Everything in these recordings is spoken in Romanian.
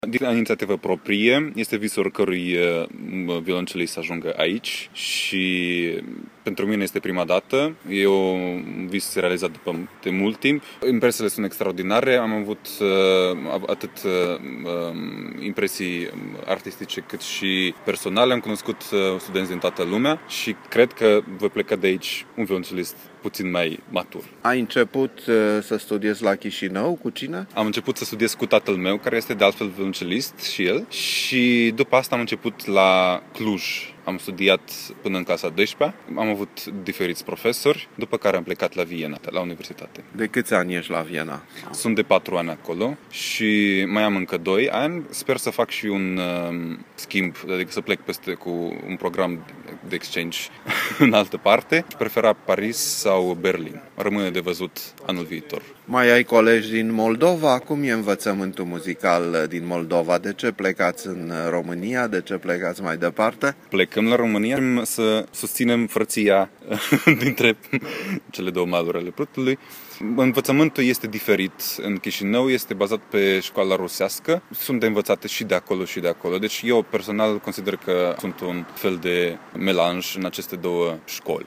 Din inițiativă proprie, este visul oricărui violoncelist să ajungă aici și pentru mine este prima dată. E un vis realizat de mult timp. Impresiile sunt extraordinare. Am avut atât impresii artistice cât și personale. Am cunoscut studenți din toată lumea și cred că voi pleca de aici un violoncelist puțin mai matur. Ai început să studiezi la Chișinău? Cu cine? Am început să studiez cu tatăl meu, care este de altfel violoncelist și el. Și după asta am început la Cluj. Am studiat până în clasa 12-a. Am avut diferiți profesori, după care am plecat la Viena, la universitate. De câți ani ești la Viena? Sunt de 4 ani acolo și mai am încă 2 ani. Sper să fac și un schimb, adică să plec cu un program de exchange în altă parte. Prefera Paris sau Berlin. Rămâne de văzut anul viitor. Mai ai colegi din Moldova? Cum e învățământul muzical din Moldova? De ce plecați în România? De ce plecați mai departe? Plecăm la România să susținem frăția dintre cele două maluri ale Prutului. Învățământul este diferit. În Chișinău este bazat pe școala rusească. Sunt de învățate și de acolo și de acolo. Deci eu personal consider că sunt un fel de melanj în aceste două școli.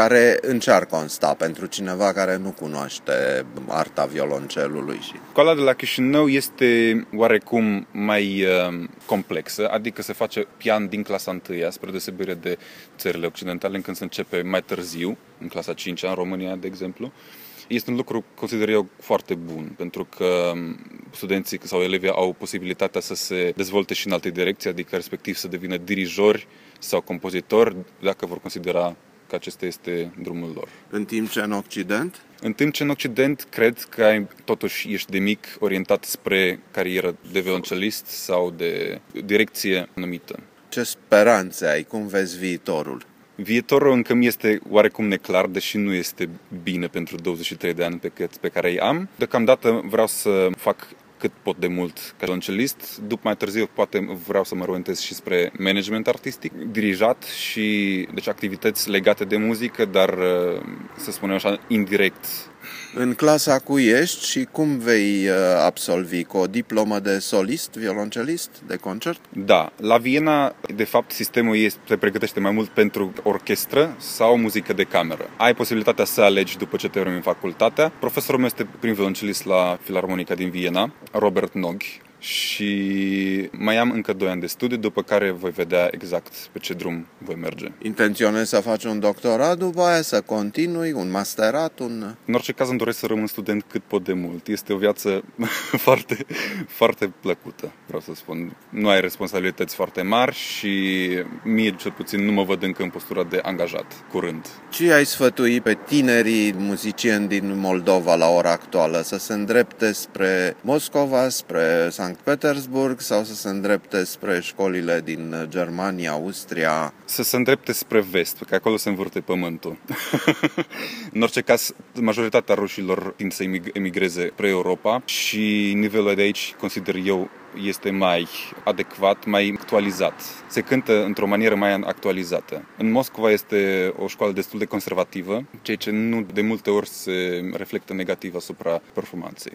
În ce ar consta pentru cineva care nu cunoaște arta violoncelului? Școala de la Chișinău este oarecum mai complexă, adică se face pian din clasa 1-a, spre deosebire de țările occidentale, când se începe mai târziu, în clasa 5-a, în România, de exemplu. Este un lucru, consider eu, foarte bun, pentru că studenții sau elevii au posibilitatea să se dezvolte și în alte direcții, adică respectiv să devină dirijori sau compozitori, dacă vor considera că acesta este drumul lor. În timp ce în Occident? În timp ce în Occident cred că totuși ești de mic orientat spre carieră de violoncelist sau de direcție anumită. Ce speranțe ai? Cum vezi viitorul? Viitorul încă mi este oarecum neclar, deși nu este bine pentru 23 de ani pe care îi am. Deocamdată vreau să fac cât pot de mult ca violoncelist. După mai târziu poate vreau să mă orientez și spre management artistic, dirijat și deci activități legate de muzică, dar să spunem așa indirect. În clasa cui ești și cum vei absolvi? Cu o diplomă de solist, violoncelist, de concert? Da, la Viena, de fapt, sistemul se pregătește mai mult pentru orchestră sau muzică de cameră. Ai posibilitatea să alegi după ce termini facultatea. Profesorul meu este prim violoncelist la Filarmonica din Viena, Robert Nog. Și mai am încă 2 ani de studiu, după care voi vedea exact pe ce drum voi merge. Intenționezi să faci un doctorat după aia, să continui, un masterat, În orice caz îmi doresc să rămân student cât pot de mult. Este o viață foarte, foarte plăcută, vreau să spun. Nu ai responsabilități foarte mari și mie, cel puțin, nu mă văd încă în postura de angajat, curând. Ce ai sfătui pe tinerii muzicieni din Moldova la ora actuală? Să se îndrepte spre Moscova, spre Sankt Petersburg sau să se îndrepte spre școlile din Germania, Austria? Să se îndrepte spre vest, că acolo se învârte pământul. În orice caz, majoritatea rușilor tind să emigreze spre Europa și nivelul de aici, consider eu, este mai adecvat, mai actualizat. Se cântă într-o manieră mai actualizată. În Moscova este o școală destul de conservativă, ceea ce nu de multe ori se reflectă negativ asupra performanței.